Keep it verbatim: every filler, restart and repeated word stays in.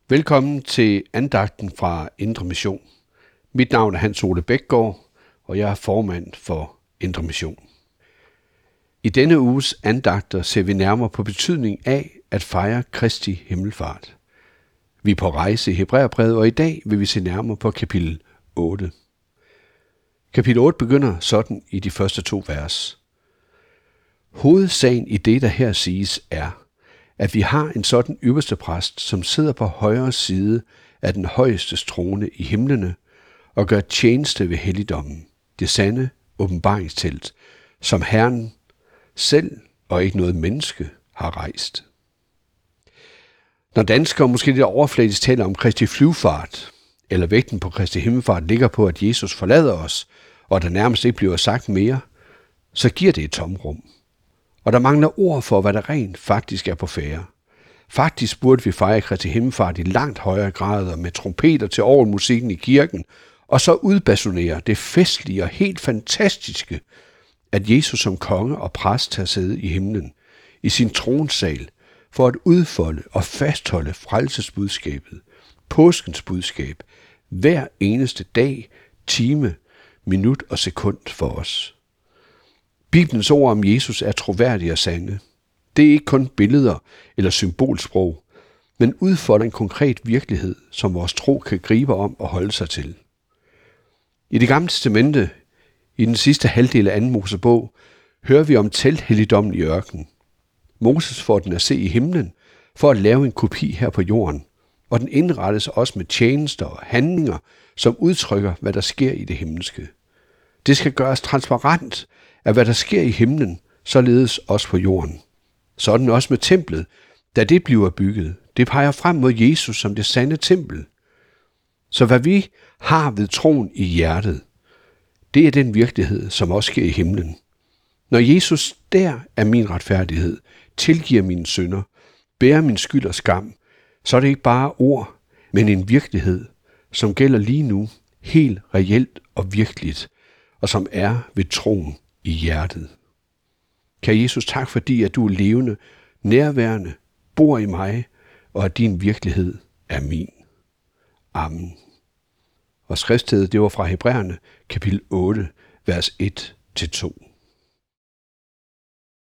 Velkommen til andagten fra Indre Mission. Mit navn er Hans Ole Bækgaard, og jeg er formand for Indre Mission. I denne uges andagter ser vi nærmere på betydningen af at fejre Kristi himmelfart. Vi er på rejse i Hebræerbrevet, og i dag vil vi se nærmere på kapitel otte. Kapitel otte begynder sådan i de første to vers. Hovedsagen i det, der her siges, er, at vi har en sådan ypperste præst, som sidder på højre side af den højeste trone i himlene og gør tjeneste ved helligdommen, det sande åbenbaringstelt, som Herren selv og ikke noget menneske har rejst. Når danskere måske lidt overfladisk taler om Kristi flyvefart, eller vægten på Kristi himmelfart ligger på, at Jesus forlader os, og der nærmest ikke bliver sagt mere, så giver det et tomrum. Og der mangler ord for, hvad der rent faktisk er på færde. Faktisk burde vi fejre Kristi himmelfart i langt højere grader med trompeter til orgelmusikken i kirken, og så udbasunere det festlige og helt fantastiske, at Jesus som konge og præst har siddet i himlen, i sin tronsal, for at udfolde og fastholde frelsesbudskabet, påskens budskab, hver eneste dag, time, minut og sekund for os. Bibelens ord om Jesus er troværdige og sande. Det er ikke kun billeder eller symbolsprog, men udfolder en konkret virkelighed, som vores tro kan gribe om og holde sig til. I Det Gamle Testamente, i den sidste halvdel af anden Mosebog, hører vi om telthelligdommen i ørkenen. Moses får den at se i himlen for at lave en kopi her på jorden, og den indrettes også med tjenester og handlinger, som udtrykker, hvad der sker i det himmelske. Det skal gøres transparent, at hvad der sker i himlen, således også på jorden. Sådan også med templet, da det bliver bygget. Det peger frem mod Jesus som det sande tempel. Så hvad vi har ved troen i hjertet, det er den virkelighed, som også sker i himlen. Når Jesus der er min retfærdighed, tilgiver mine synder, bærer min skyld og skam, så er det ikke bare ord, men en virkelighed, som gælder lige nu, helt reelt og virkeligt, og som er ved troen i hjertet. Kære Jesus, tak fordi, at du er levende, nærværende, bor i mig, og at din virkelighed er min. Amen. Og skriftstedet, det var fra Hebræerne, kapitel otte, vers et til to.